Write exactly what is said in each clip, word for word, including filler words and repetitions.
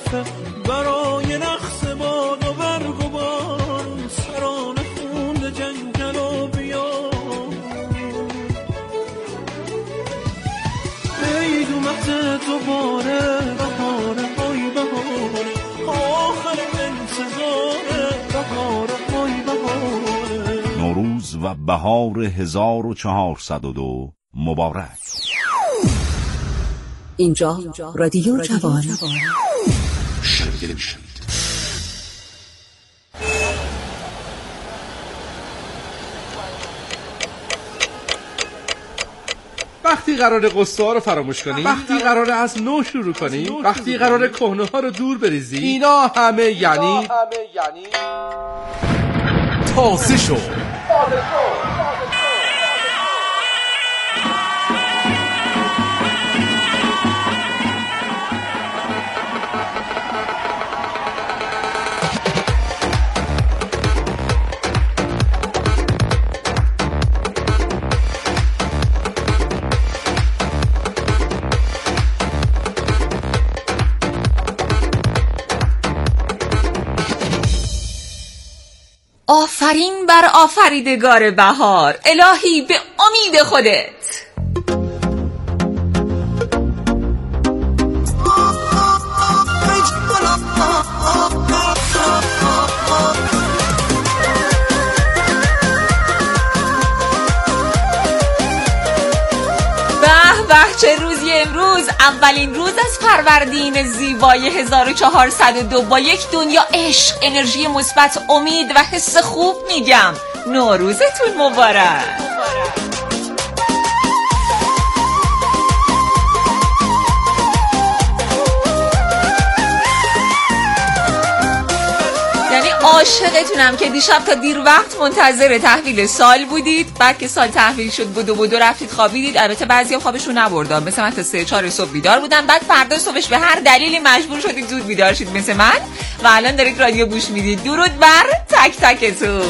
صافه برای نقص باد و برگ و بار سران خون جنگل و بیار ای دومت تو باره بهاره های بهاره آخر انتظاره بهاره های بهاره. نوروز و بهار هزار و چهارصد و دو مبارک. اینجا رادیو جوان. شنگل شد. وقتی قراره قصه ها رو فراموش کنی، وقتی قراره از نو شروع کنی، وقتی قراره کهنه ها رو دور بریزی، اینا همه یعنی تازه شو. آفرین بر آفریدگار بهار، الهی به امید خودت. چه روزی امروز، اولین روز از فروردین زیبای هزار و چهارصد و دو با یک دنیا عشق، انرژی مثبت، امید و حس خوب میگم نوروزتون مبارک. یعنی عاشقتونم که دیشب تا دیر وقت منتظر تحویل سال بودید، بعد که سال تحویل شد بودو بودو رفتید خوابیدید. البته بعضیا خوابشون نبردن، مثل من تا سه چهار صبح بیدار بودن، بعد فردا صبحش به هر دلیلی مجبور شدید زود بیدار شید مثل من و الان دارید رادیو گوش میدید. درود بر تک تکتون.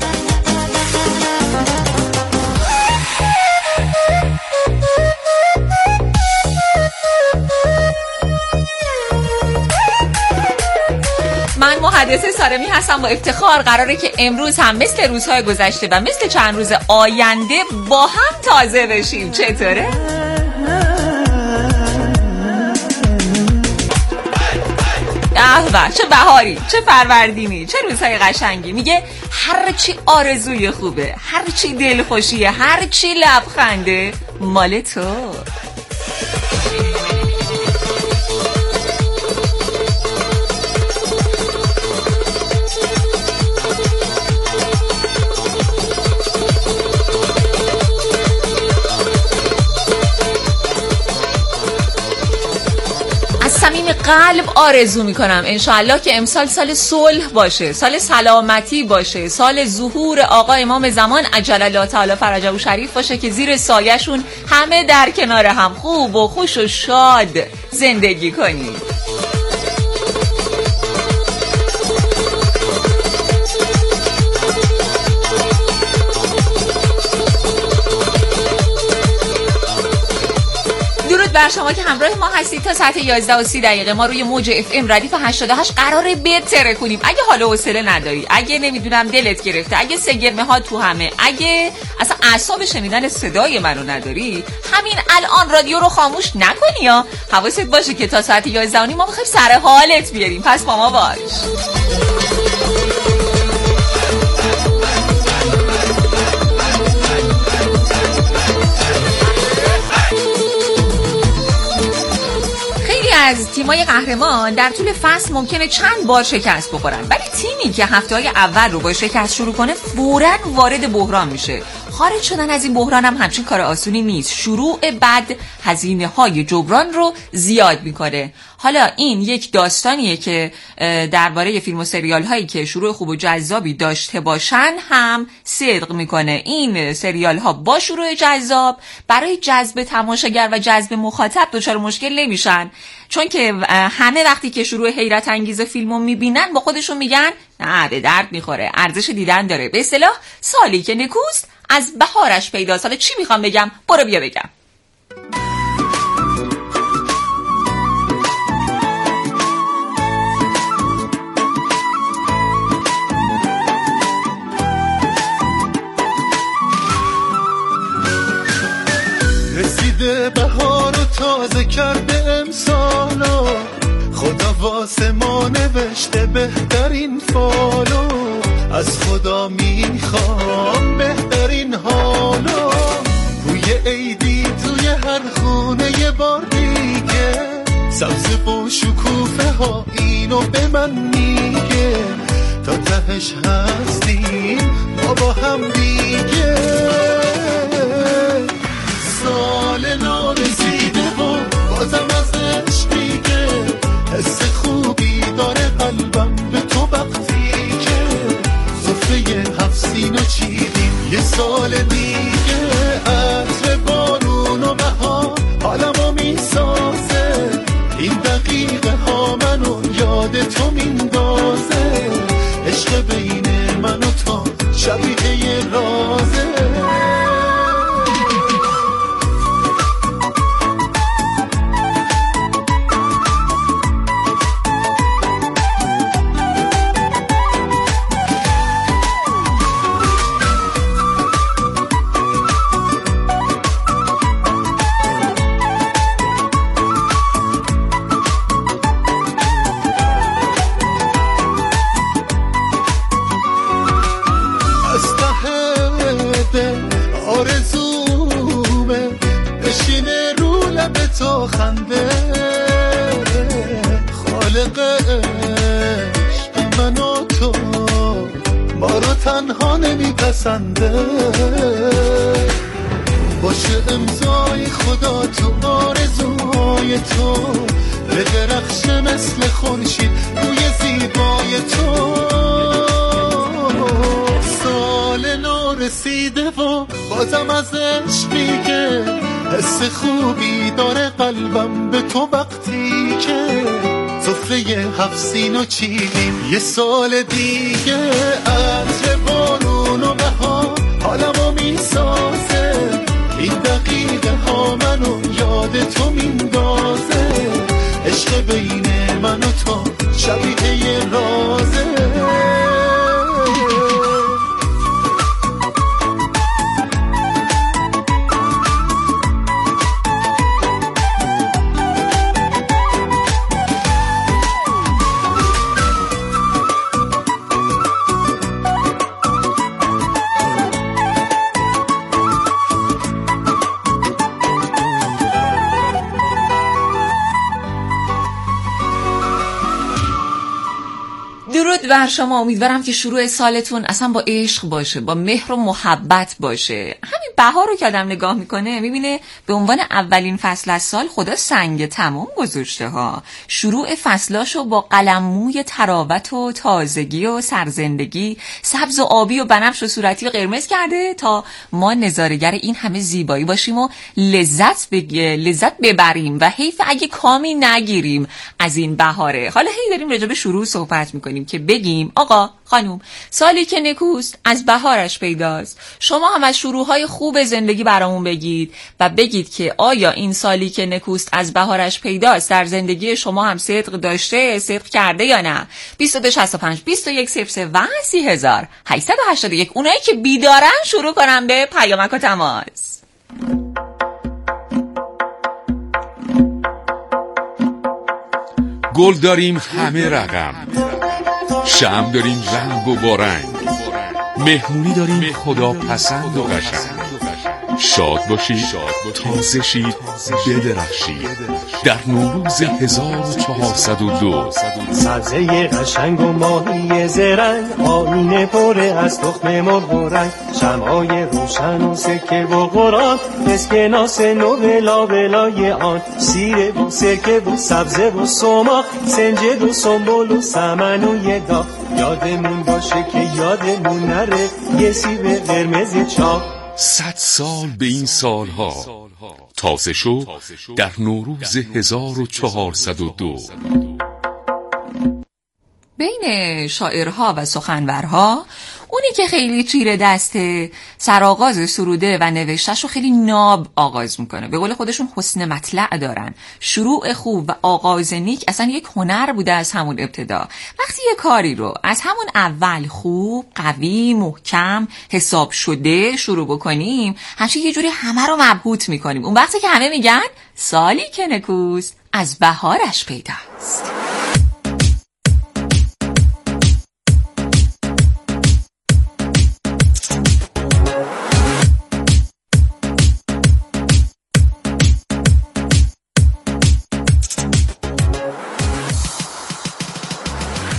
من محدثه سارمی هستم. با افتخار قراره که امروز هم مثل روزهای گذشته و مثل چند روز آینده با هم تازه بشیم. چطوره؟ احوه، چه بهاری، چه فروردینی، چه روزهای قشنگی. میگه هر چی آرزوی خوبه، هر چی دلخوشیه، هر چی لبخنده مال تو. صمیم قلب آرزو میکنم انشاءالله که امسال سال صلح باشه، سال سلامتی باشه، سال ظهور آقا امام زمان عجل الله تعالی فرجه و شریف باشه که زیر سایه‌شون همه در کنار هم خوب و خوش و شاد زندگی کنیم. بر شما که همراه ما هستید تا ساعت یازده و سی دقیقه. ما روی موج اف ام ردیف هشتاد و هشت قراره بتره کنیم. اگه حال و حوصله نداری، اگه نمیدونم دلت گرفته، اگه سگرمه ها تو همه، اگه اصلا اعصاب شنیدن صدای منو نداری، همین الان رادیو رو خاموش نکنی یا حواست باشه که تا ساعت یازده و نیم ما میخوایم سر حالت بیاریم. پس با ما باش. از تیمای قهرمان در طول فصل ممکنه چند بار شکست بخورن، ولی تیمی که هفته‌های اول رو با شکست شروع کنه فوراً وارد بحران میشه. خارج شدن از این بحران هم همچین کار آسونی نیست. شروع بد هزینه‌های جبران رو زیاد میکنه. حالا این یک داستانیه که درباره فیلم و سریال هایی که شروع خوب و جذابی داشته باشن هم صدق میکنه. این سریال ها با شروع جذاب برای جذب تماشاگر و جذب مخاطب دچار مشکل نمیشن، چون که همه وقتی که شروع حیرت انگیز فیلمو میبینن با خودشون میگن نه به درد میخوره، ارزش دیدن داره. به اصطلاح سالی که نکوست از بهارش پیداست. حالا چی میخوام بگم؟ برو بیا بگم. واسه ما نوشته بهترین فالو، از خدا میخوام بهترین حالو، روی عیدی توی هر خونه یه بار دیگه، سبز و شکوفه ها اینو به من میگه، تا تهش هستیم ما با هم دیگه. سال نارسیده و بازم ازش میگه، حس خوبی داره قلبم به تو وقتی که سفره هفت سینو چیدیم یه سال دیگه. عطر بارون و بهار حالمو میسازه، این دقیقه ها منو یاد تو میندازه، عشق بین من و تو شبیه یه رازه. آرزومه بشینه رو لب تو خنده، خالقش من و تو ما رو تنها نمیپسنده، باشه امضای خدا تو آرزوهای تو، به درخش مثل خورشید روی زیبای تو. سال نو رسیده و بازم ازش میگه، حس خوبی داره قلبم به تو وقتی که سفره هفت سینو چیدیم یه سال دیگه. عطر بارون و بهار حالمو میسازه، این دقیقه ها منو یاد تو میندازه، عشق بین من و تو شبیه یه رازه. درود بر شما، امیدوارم که شروع سالتون اصلا با عشق باشه، با مهر و محبت باشه. همین بهار رو که آدم نگاه میکنه میبینه به عنوان اولین فصل از سال خدا سنگ تمام گذاشته ها. شروع فصلاشو با قلموی تراوت و تازگی و سرزندگی، سبز و آبی و بنفش و صورتی و قرمز کرده تا ما نظاره‌گر این همه زیبایی باشیم و لذت بگه لذت ببریم و حیف اگه کامی نگیریم از این بهاره. حالا هی داریم راجع به شروع صحبت میکنیم که بگیم آقا خانوم، سالی که نکوست از بهارش پیداست. شما هم از شروعهای خوب زندگی برامون بگید و بگید که آیا این سالی که نکوست از بهارش پیداست در زندگی شما هم صدق داشته، صدق کرده یا نه؟ بیست و دو شصت و پنج بیست و یک صفر سه و سی هزار هشتصد و هشتاد و یک. اونایی که بیدارن شروع کنن به پیامک و تماس. گل داریم همه رقم، شمع داریم رنگ و بارنگ، مهمونی داریم خدا پسند و قشنگ. شاد باشید، تازه شید، بدرخشید در نوروز هزار و چهارصد و دو. سبزه قشنگ و ماهی زرنگ، آینه پره از تخم مرغ و رنگ، شمعای روشن و سکه و قرآن، اسکناس نو بلا بلای آن، سیره و سرکه و سبزه و سماق، سنجد و سنبل و سمن و یه داغ. یادمون باشه که یادمون نره یه سیب قرمز چاق. صد سال به این سالها تازه شو در نوروز هزار و چهارصد و دو. بین شاعرها و سخنورها اونی که خیلی چیره دسته سرآغاز سروده و نوشتهشو خیلی ناب آغاز میکنه. به قول خودشون حسن مطلع دارن. شروع خوب و آغاز نیک اصلا یک هنر بوده از همون ابتدا. وقتی یه کاری رو از همون اول خوب، قوی، محکم، حساب شده شروع بکنیم، همچنین یه جوری همه رو مبهوت میکنیم. اون وقتی که همه میگن سالی که نکوست از بهارش پیداست.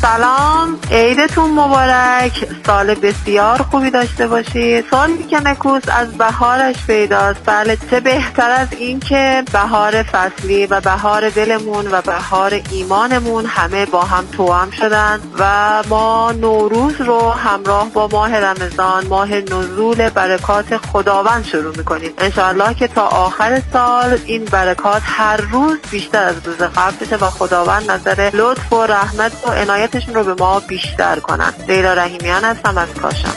سلام، عیدتون مبارک، سال بسیار خوبی داشته باشید. سالی که نکوس از بهارش پیداست. بله، چه بهتر از این که بهار فصلی و بهار دلمون و بهار ایمانمون همه با هم توأم شدن و ما نوروز رو همراه با ماه رمضان، ماه نزول برکات خداوند شروع میکنیم. انشاءالله که تا آخر سال این برکات هر روز بیشتر از روز قبل بشه و خداوند نظر لطف و رحمت و عنایتشون رو به ما بیشتر کنن. لیلا رحیمیان هستم از کاشان.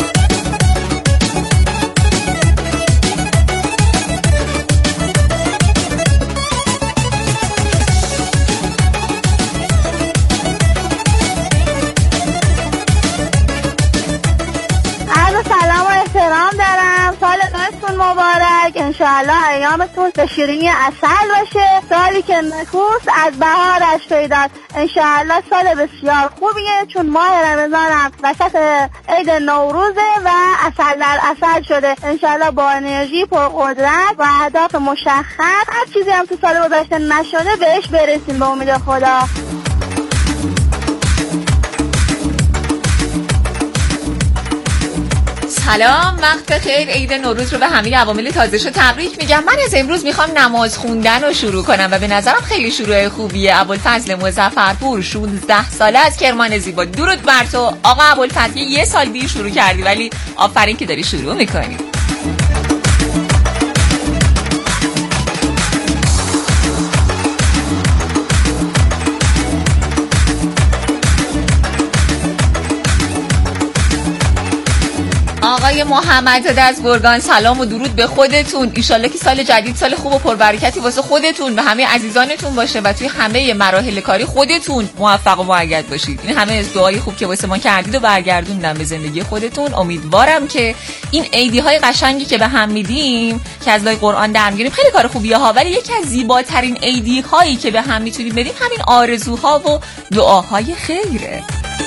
سلام دارم، سال نوتون مبارک، انشاءالله ایامتون به شیرینی عسل باشه. سالی که نکوس از بهارش پیداست. انشاءالله سال بسیار خوبیه، چون ماه رمضان هم وسط عید نوروزه و عسل در عسل شده. انشاءالله با انرژی پرقدرت و اهداف مشخص هر چیزی هم تو سال گذشته نشده بهش برسیم به امید خدا. سلام، وقت بخیر، عید نوروز رو به همه عوامل تازه‌شو تبریک میگم. من از امروز میخوام نماز خوندن رو شروع کنم و به نظرم خیلی شروع خوبیه. ابوالفضل مظفرپور شانزده ساله از کرمان زیبا. درود بر تو آقا ابوالفضل، یه سال دیر شروع کردی ولی آفرین که داری شروع میکنی. آقای محمد از گرگان، سلام و درود به خودتون. ایشالله که سال جدید سال خوب و پربرکتی واسه خودتون و همه عزیزانتون باشه و توی همه مراحل کاری خودتون موفق و مؤید باشید. این همه از دعای خوب که واسه ما کردید و برگردوندم به زندگی خودتون. امیدوارم که این عیدی های قشنگی که به هم میدیم که از لای قرآن در میاریم خیلی کار خوبیه ها، ولی یکی از زیباترین عیدی هایی که به هم میتونیم بدیم همین آرزوها و دعاهای خیره.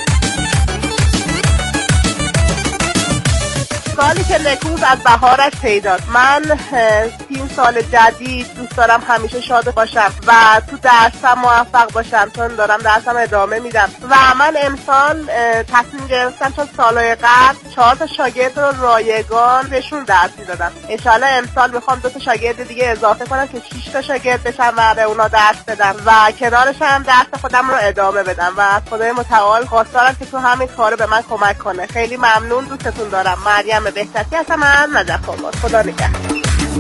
سالی که نکوس از بهارش پیداست. من این سال جدید دوست دارم همیشه شاد باشم و تو درسم موفق باشم، چون دارم درسم ادامه میدم و من امسال تصمیم گرفتم چون سالهای قبل چهار تا شاگرد رو رایگان بهشون درس میدادم. انشالله امسال میخوام دو تا شاگرد دیگه اضافه کنم که شش تا شاگرد بشن و به اونا درس بدم و کنارش هم درس خودم رو ادامه بدم و از خدای متعال خواستارم که تو همین کارو به من کمک کنه. خیلی ممنون، دوستتون دارم. مریم بهتری هستم از نجف آباد. خدا نگهدار.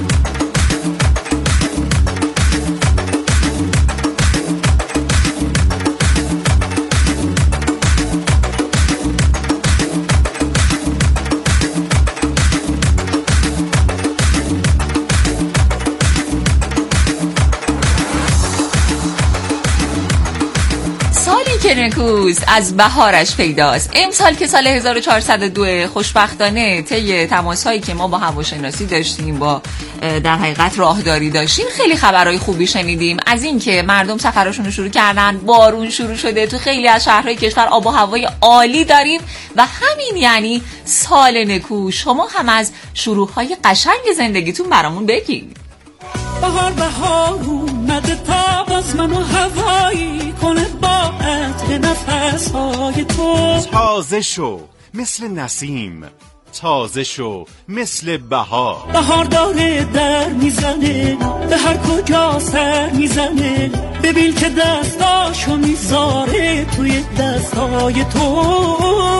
نکوس از بهارش پیداست. امسال که سال هزار و چهارصد و دو خوشبختانه طی تماس‌هایی که ما با هواشناسی داشتیم، با در حقیقت راهداری داشتیم، خیلی خبرهای خوبی شنیدیم از این که مردم سفرشون رو شروع کردن، بارون شروع شده، تو خیلی از شهرهای کشور آب و هوای عالی داریم و همین یعنی سال نکوس. شما هم از شروع‌های قشنگ زندگیتون برامون بگید. بهار بهار اومده تا باز منو هوایی کنه با عطر نفسهای تو. تازه شو مثل نسیم، تازه شو مثل بهار. بهار داره در میزنه، به هر کجا سر میزنه، ببین که دستاشو میذاره توی دستای تو.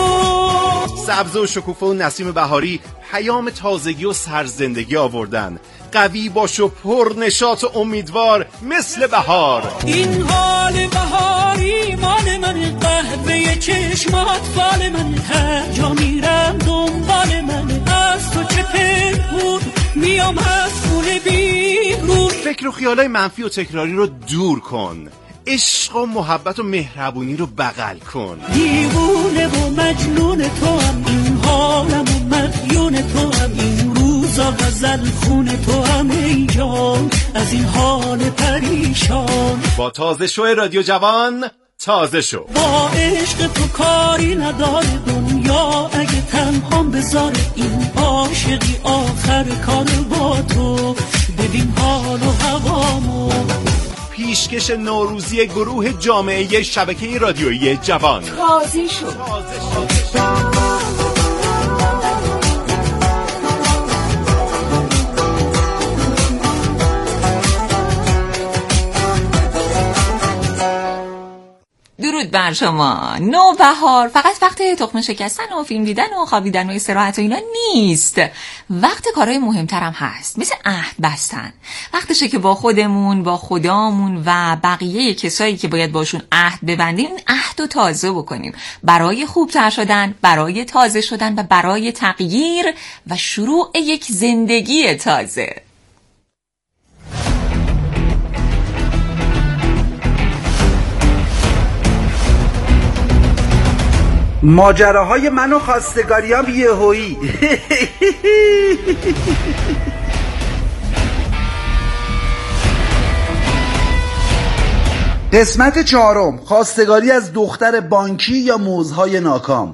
سبز و شکوفه و نسیم بهاری پیام تازگی و سرزندگی آوردن. قوی باش و پر نشاط و امیدوار مثل بهار. این حال بهاری مال من، قهوه چشمات فال من، هر جا میرم دنبال من، از تو چه پنهون میام از خونه بیرون. فکر و خیالای منفی و تکراری رو دور کن، عشق و محبت و مهربونی رو بغل کن. دیوونه و مجنون تو هم، این حالم و مدیون تو هم، این روزا غزل خون تو هم ای جان، از این حال پریشان. با تازه شو رادیو جوان تازه شو. با عشق تو کاری نداره دنیا، اگه تنهام بذاره این عاشقی آخر کار با تو. ببین حال و هوامو، پیشکش نوروزی گروه جامعه شبکه رادیویی جوان. تازه شد. درود بر شما. نوبهار فقط وقت تخم شکستن و فیلم دیدن و خوابیدن و استراحت و اینا نیست. وقت کارهای مهمترم هست، مثل عهد بستن. وقتشه که با خودمون، با خدامون و بقیه کسایی که باید باشون عهد ببندیم عهد رو تازه بکنیم، برای خوبتر شدن، برای تازه شدن و برای تغییر و شروع یک زندگی تازه. ماجراهای من و خواستگاریام یهویی. قسمت چهارم، خواستگاری از دختر بانکی یا موزهای ناکام.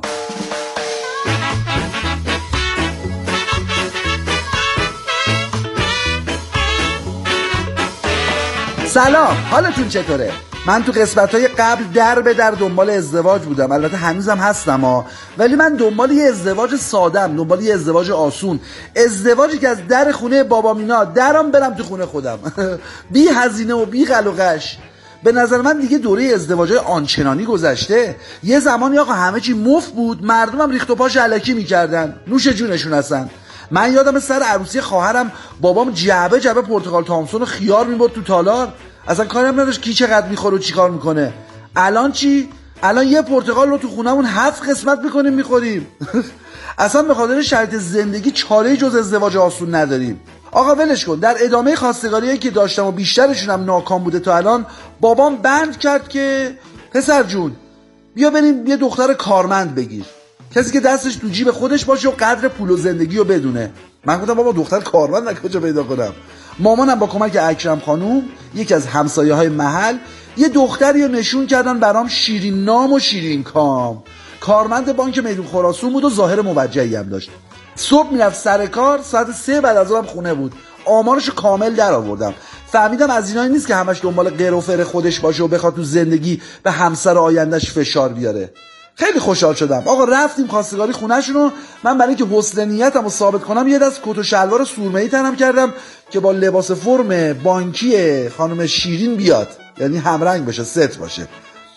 سلام، حالتون چطوره؟ من تو قسمت‌های قبل در به در دنبال ازدواج بودم، البته هنوزم هستم ها، ولی من دنبال یه ازدواج سادم، دنبال یه ازدواج آسون، ازدواجی که از در خونه بابا مینا درام برم تو خونه خودم. بی هزینه و بی غل و غش. به نظر من دیگه دوره ازدواجای آنچنانی گذشته. یه زمانی آقا همه چی مفت بود، مردمم ریخت و پاش الکی میکردن، نوش جونشون هستن. من یادم سر عروسی خواهرم بابام جعبه جعبه پرتقال تامسون و خیار میبرد تو تالار، اصلا کارم نداشت کی چقدر میخوره و چی کار میکنه. الان چی؟ الان یه پرتقال رو تو خونمون هفت قسمت میکنیم میخوریم. اصلا به خاطر شرط زندگی چاره جز ازدواج آسون نداریم. آقا ولش کن. در ادامه خواستگاریایی که داشتم و بیشترشون هم ناکام بوده تا الان، بابام بند کرد که پسر جون بیا بریم یه دختر کارمند بگیر، کسی که دستش تو جیب خودش باشه و قدر پول و زندگی رو بدونه. من گفتم بابا دختر کارمند از کجا پیدا کنم؟ مامانم با کمک اکرم خانوم، یکی از همسایه های محل، یه دختری رو نشون کردن برام، شیرین نام و شیرین کام، کارمند بانک میدون خراسان بود و ظاهر موجهی هم داشت. صبح میرفت سر کار، ساعت سه بعد از اونم خونه بود. آمارشو کامل در آوردم، فهمیدم از اینایی نیست که همش دنبال قر و فر خودش باشه و بخواد تو زندگی به همسر آیندهش فشار بیاره. خیلی خوشحال شدم. آقا رفتیم خواستگاری خونه‌شون. من برای اینکه حسن نیتمو ثابت کنم یه دست کت و شلوار سورمه‌ای تنم کردم که با لباس فرم بانکی خانم شیرین بیاد، یعنی همرنگ باشه، ست باشه.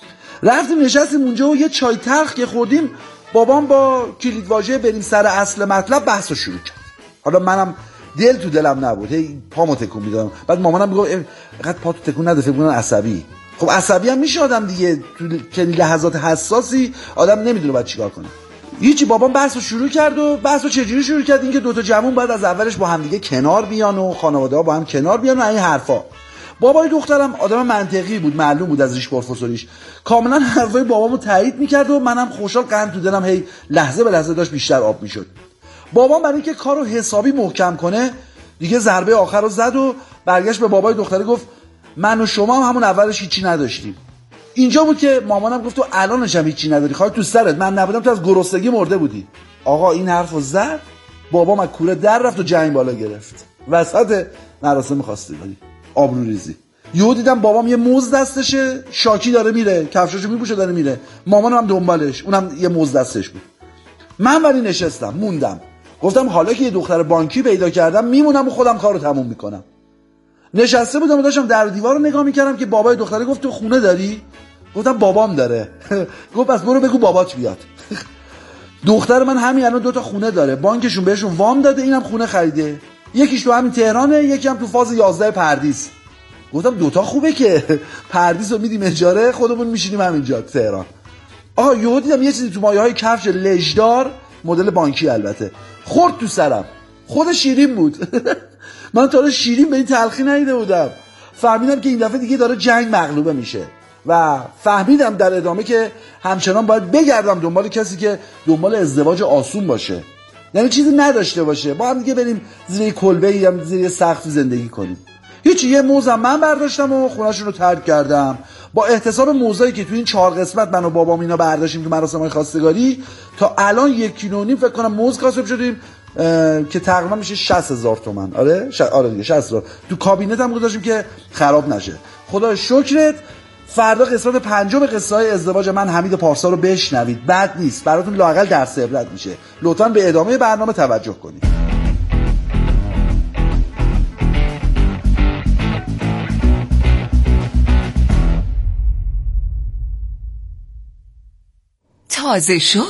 رفتیم نشستیم اونجا و یه چای تلخ که خوردیم، بابام با کلیدواژه بریم سر اصل مطلب بحثو شروع کرد. حالا منم دل تو دلم نبود، هی پامو تکون میدادم. بعد مامانم میگفت اینقدر پا تو تکون نده، فکر کنن عصبی. خب عصبی هم میشه آدم دیگه، تو چنین لحظات حساسی آدم نمیدونه باید چیکار کنه. هیچی، بابام بحثو شروع کرد و بحثو چجوری شروع کرد؟ اینکه دوتا جوون باید از اولش با هم دیگه کنار بیان و خانواده‌ها با هم کنار بیان و این حرفا. بابای دخترم آدم منطقی بود، معلوم بود از ریش پروفسوریش، کاملا حرفای بابامو تایید میکرد و منم خوشحال قند تو دلم هی لحظه به لحظه داشت بیشتر آب میشد. بابام برای اینکه کارو حسابی محکم کنه دیگه ضربه آخر رو زد و برگشت به بابای دختره گفت من و شما هم همون اولش هیچی نداشتیم. اینجا بود که مامانم گفت تو الانش هم هیچی نداری، خاک تو سرت، من نبودم تو از گرسنگی مرده بودی. آقا این حرفو زد، بابام از کوره در رفت و جنگ بالا گرفت وسط مراسم خواستگاری. آبرو ریزی. یهو دیدم بابام یه موز دستشه، شاکی داره میره، کفشاشو میپوشه داره میره، مامانم هم دنبالش، اونم یه موز دستش بود. من ولی نشستم موندم، گفتم حالا که یه دختر بانکی پیدا کردم میمونم و خودم کارو تموم میکنم. نشسته بودم و داشتم در و دیوار رو نگاه میکردم که بابای دختره گفت تو خونه داری؟ گفتم بابام داره. گفت پس برو بگو بابات بیاد. دختر من همین الان دو تا خونه داره، بانکشون بهشون وام داده، اینم خونه خریده، یکیش تو همین تهرانه، یکی هم تو فاز یازده پردیس. گفتم دوتا خوبه که پردیس رو میدیم اجاره، خودمون میشینیم همینجا تهران. آها یهو دیدم یه چیزی تو مایه‌های کفش لژدار، مدل بانکی البته، خورد تو سرم. خود شیرین بود. من تا حالا شیرین به این تلخی ندیده بودم. فهمیدم که این دفعه دیگه داره جنگ مغلوبه میشه و فهمیدم در ادامه که همچنان باید بگردم دنبال کسی که دنبال ازدواج آسون باشه، یعنی چیزی نداشته باشه، با هم دیگه بریم زیر کلبه یا زیر سقف زندگی کنیم. هیچی، یه موزم من برداشتم و خونه‌شون رو ترک کردم. با احتساب موزایی که تو این چهار قسمت من و بابام اینا برداشتیم تو مراسم‌های خواستگاری، تا الان یک کیلو نیم فکر کنم موز کاسب شدیم که تقریبا میشه شصت هزار تومان. آره ش... آره دیگه شصت هزار. تو کابینت هم گذاشتیم که خراب نشه. خدا شکرت. فردا قسمت پنجم قصه های ازدواج من حمید پارسا رو بشنوید. بد نیست، براتون لااقل درس عبرت میشه. لطفاً به ادامه برنامه توجه کنید. تازه شو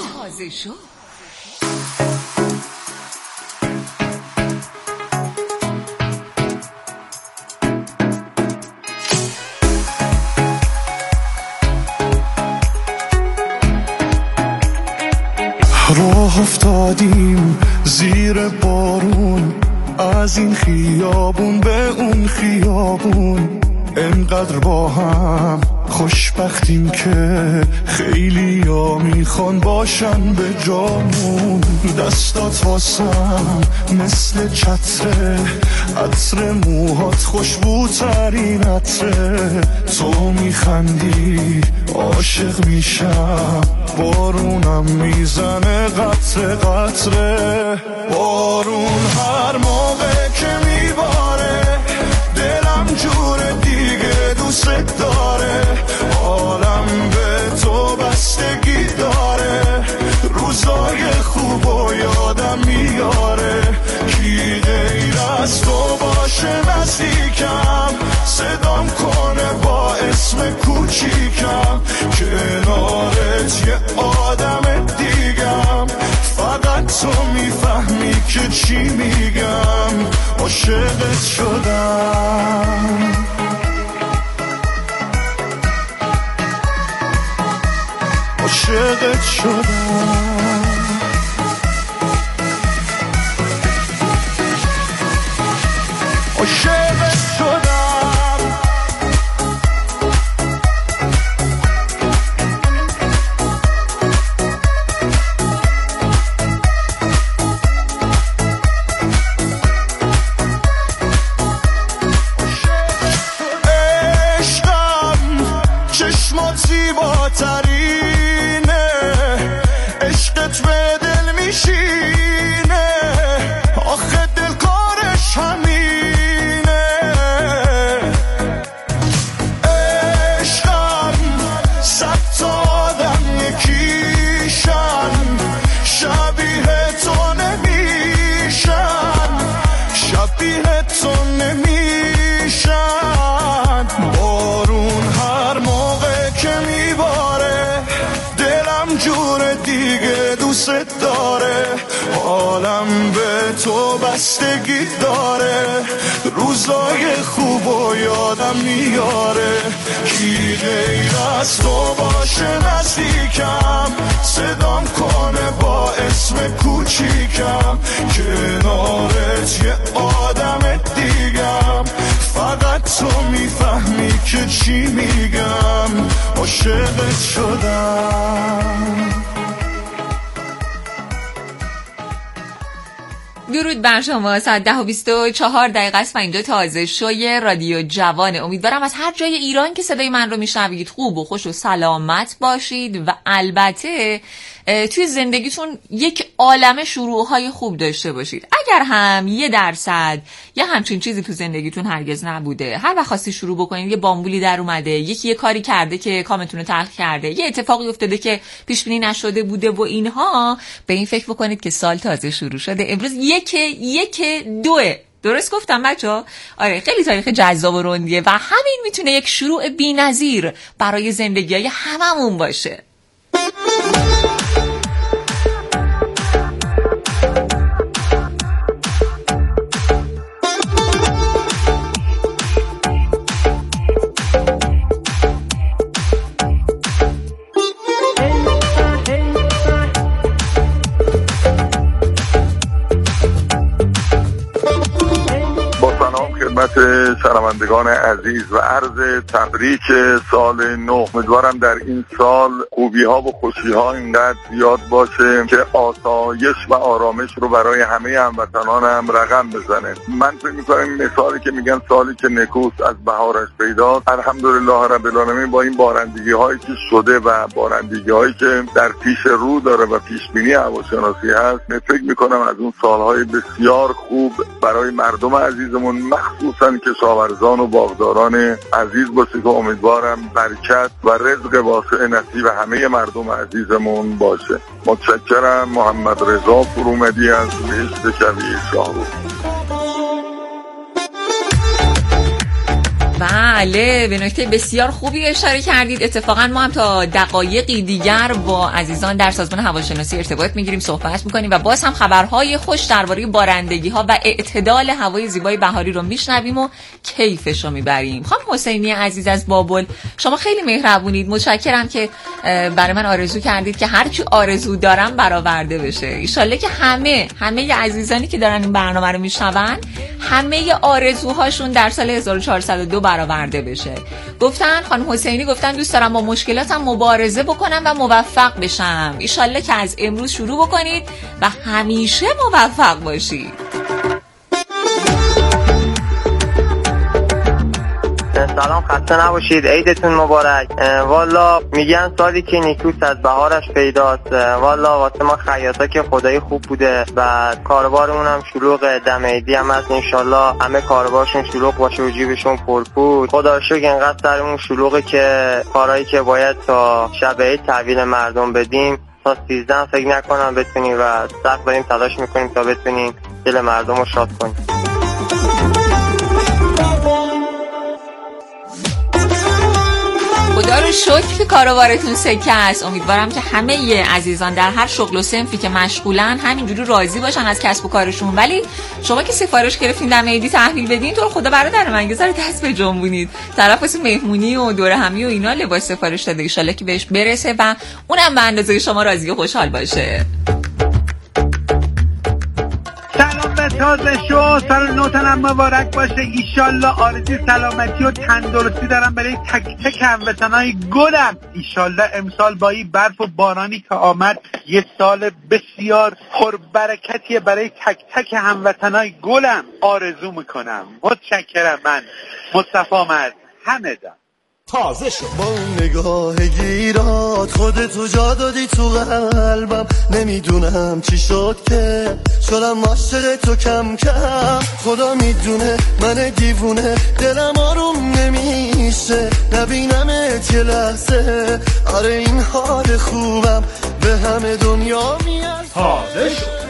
راه افتادیم زیر بارون، از این خیابون به اون خیابون، انقدر با هم خوشبختیم که خیلی ها میخوان باشن به جامون. دستات واسم مثل چتره، عطر موهات خوشبوترین عطره. تو میخندی عاشق میشم، بارونم میزنه قطره قطره. بارون هر موقع که میباره دلم جور دیگه دوست داره. عالم به تو بستگی داره، روزای خوب و یادم میاره. کی غیر از تو باشه نزدیکم، صدام کنه با اسم کوچیکم. کنارت یه آدم دیگم، فقط تو میفهمی که چی میگم. عاشقت شدم، عاشقت شدم، عاشقت شدم. تو بستگی داره، روزای خوب و یادم میاره. کی غیر از تو باشه نزدیکم، صدام کنه با اسم کوچیکم. کنارت یه آدم دیگم، فقط تو میفهمی که چی میگم. عاشقت شدم. درود بر شما. ساعت ده و بیست و چهار دقیقه است و اینجا تازه شوی رادیو جوانه. امیدوارم از هر جای ایران که صدای من رو میشنوید خوب و خوش و سلامت باشید و البته توی زندگیتون یک عالمه شروعهای خوب داشته باشید. اگر هم یه درصد یه همچین چیزی تو زندگیتون هرگز نبوده، هر وقت خواستی شروع بکنید یه بامبولی در اومده، یکی یه کاری کرده که کامتون رو تلخ کرده، یه اتفاقی افتاده که پیش بینی نشده بوده و اینها، به این فکر بکنید که سال تازه شروع شده. امروز یک یک دوه. درست گفتم بچه‌ها؟ آره، خیلی تاریخ جذاب و رندیه و همین میتونه یک شروع بی‌نظیر برای زندگی‌های هممون باشه. شنوندگان عزیز و عرض تبریک سال نو. امیدوارم در این سال خوبی ها و خوشی ها اینقدر زیاد باشه که آسایش و آرامش رو برای همه هموطنانم رقم بزنه. من فکر می‌کنم مثالی که میگن سالی که نکوست از بهارش پیداست، الحمدلله رب العالمین با این بارندگی هایی که شده و بارندگی هایی که در پیش رو داره و پیش بینی هواشناسی هست، فکر می‌کنم از اون سالهای بسیار خوب برای مردم عزیزمون، مخصوصا کشاورزان و باغداران عزیز باشه که امیدوارم برکت و رزق واسع نصیب همه مردم عزیزمون باشه. متشکرم. محمد رضا فرومدی از بهشت کویر شاهرو. بله، به نکته بسیار خوبی اشاره کردید. اتفاقا ما هم تا دقایقی دیگر با عزیزان در سازمان هواشناسی ارتباط میگیریم، صحبت میکنیم و باز هم خبرهای خوش درباره بارندگی ها و اعتدال هوای زیبای بهاری رو میشنویم و کیفش رو میبریم. خانم حسینی عزیز از بابل، شما خیلی مهربونید. متشکرم که برای من آرزو کردید که هر چی آرزو دارم برآورده بشه. ان شاءالله که همه همه عزیزانی که دارن این برنامه رو میشنون همه آرزوهاشون در سال هزار و چهارصد و دو برآورده بشه. گفتن خانم حسینی گفتن دوست دارم با مشکلاتم مبارزه بکنم و موفق بشم. ان شاءالله که از امروز شروع بکنید و همیشه موفق باشید. سلام، خسته نباشید، عیدتون مبارک. والا میگن سالی که نیکوس از بهارش پیداست. والا واسه ما خیاطا که خدایی خوب بوده و کاربارمون هم شلوغ، دم عیدی هم هست. انشالله همه کاربارشون شلوغ باشه و جیبشون پرپود. خدا رو شکر اینقدر سرمون شلوغه که کارهایی که باید تا شب عید تحویل مردم بدیم تا سیزده فکر نکنم بتونیم و سخت داریم تلاش میکنیم تا بتونیم دل مردم رو شاد کنیم. خدا رو شکر که کاروبارتون سکه است. امیدوارم که همه ی عزیزان در هر شغل و صنفی که مشغولن همینجوری راضی باشن از کسب و کارشون. ولی شما که سفارش گرفتین در عیدی تحویل بدین، تو رو خدا برادر من گذار دست به جنبونید. طرف واسه مهمونی و دوره همی و اینا لباس سفارش داده، ان شاءالله که بهش برسه و اونم به اندازه شما راضی و خوشحال باشه. سلام به تازه شو، سال نوتنم مبارک باشه. ایشالله آرزوی سلامتی و تندرستی دارم برای تک تک هموطنای گلم. ایشالله امسال با این برف و بارانی که آمد یه سال بسیار پربرکتیه برای تک تک هموطنای گلم آرزو میکنم. متشکرم. من مصطفی مرد همدان. تازه شد با اون نگاه گیرات خودتو جا دادی تو قلبم. نمیدونم چی شد که شدم عاشق تو کم کم. خدا میدونه من دیوونه دلم آروم نمیشه نبینمت یه لحظه. آره این حال خوبم به همه دنیا میاد. تازه شد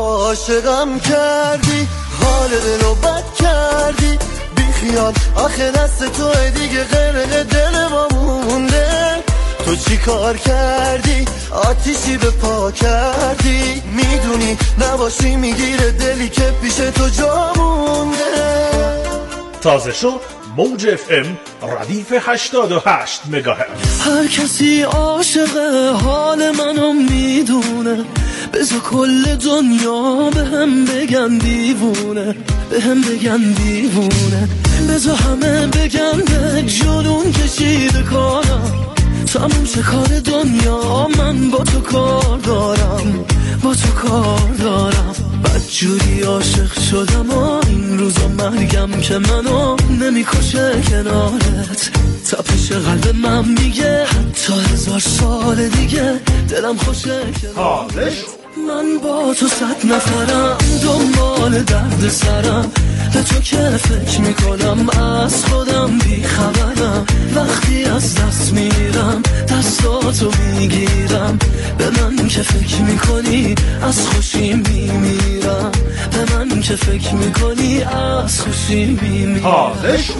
عاشقم کردی حال دلو بد کردی بیخیال آخه دست تو دیگه غرق دل ما مونده. تو چی کار کردی آتیشی به پا کردی میدونی نباشی میگیره دلی که پیش تو جا مونده. تازه شو موج اف ام ردیف هشتاد و هشت مگاهرتز. هر کسی عاشق حال منو میدونه بذار کل دنیا به هم بگن دیوونه به هم بگن دیوونه بذار همه بگن به جنون کشیده کارم تموم شه کار دنیا من با تو کار دارم با تو کار دارم. بدجوری عاشق شدم و این روزا مرگم که منو نمیکشه کنارت. تپش قلب من میگه حتی هزار سال دیگه دلم خوشه کنارت. من با تو صد نفرم دنبال درد سرم به تو که فکر میکنم از خودم بیخبرم. وقتی از دست میرم دستاتو میگیرم به من که فکر میکنی از خوشی میمیرم به من که فکر میکنی از خوشی میمیرم.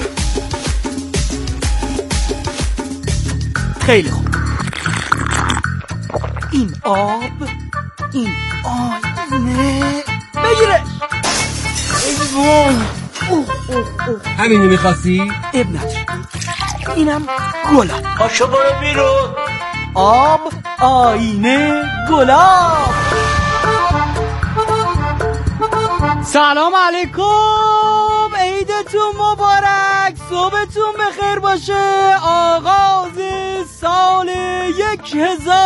خیلی خوب. این آب این آینه بگیرش. همینی میخواستی؟ اب نداره. اینم گلاب. پاشو برو بیرون. آب آینه گلاب. سلام علیکم، عیدتون مبارک، صبحتون بخیر باشه. آغاز سال یک هزار